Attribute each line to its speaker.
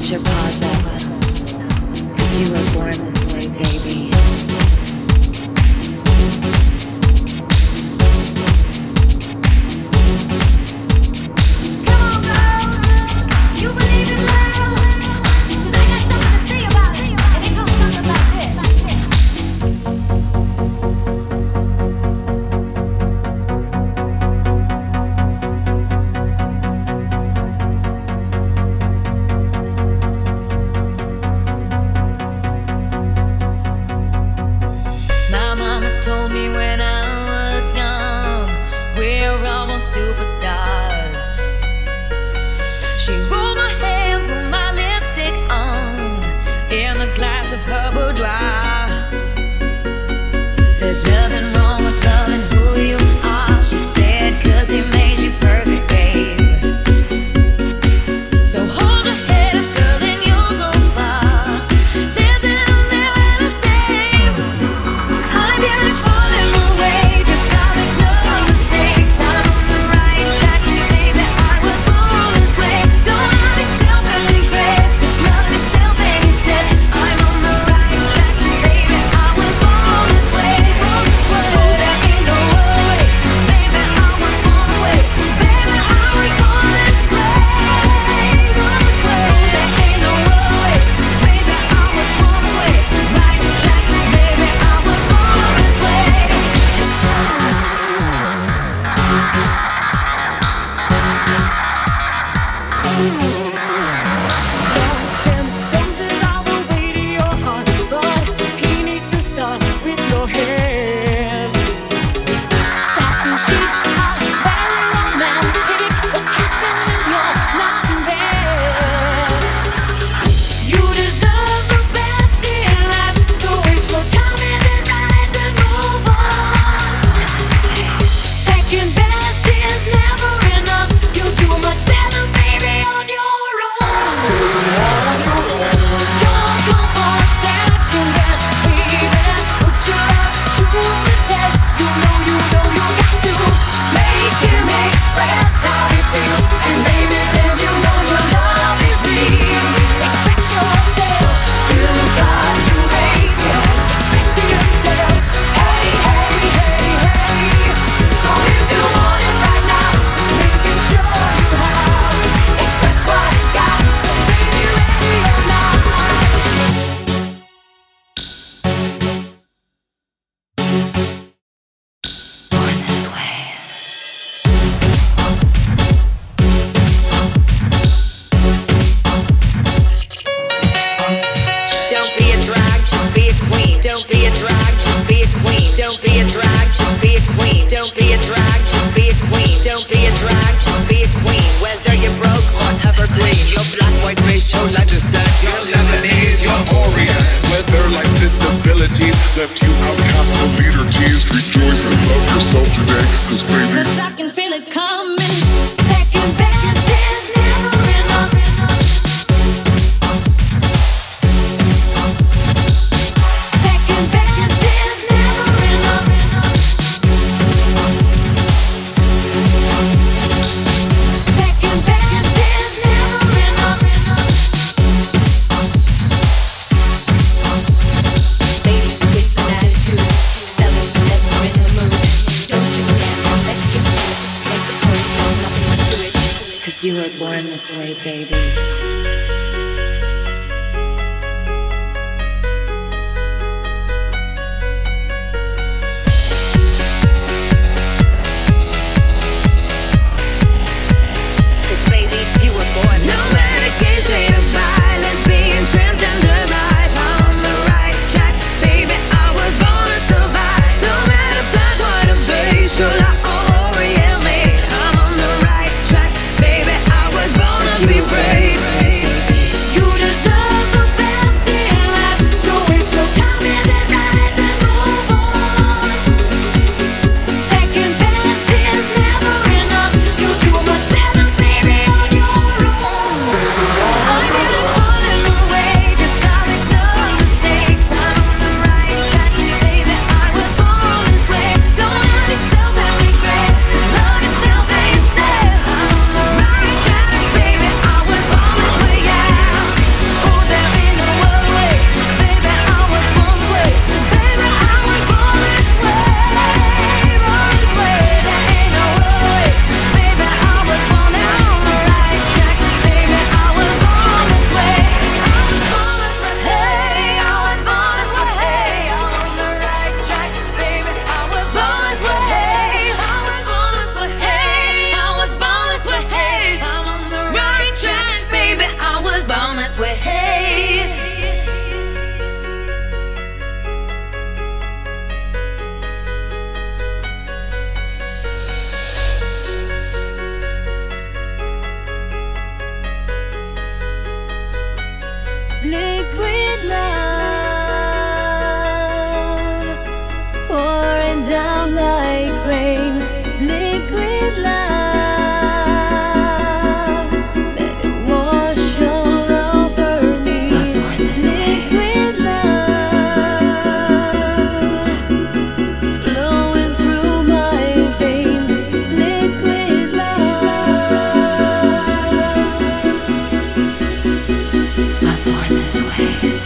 Speaker 1: your paws up, 'cause you were born this way, baby.
Speaker 2: Left you outcast for leader teased. Rejoice and love yourself today, 'cause baby,
Speaker 3: 'cause I can feel it coming. Second best is never enough. Second best is never enough. Second best is never enough. Ladies with an attitude, fellas never in the mood. Don't you stand up, let's get to it. Take the pose, there's nothing much to it.
Speaker 1: 'Cause you were born this way, baby.
Speaker 3: Be brave.
Speaker 1: I'm born this way.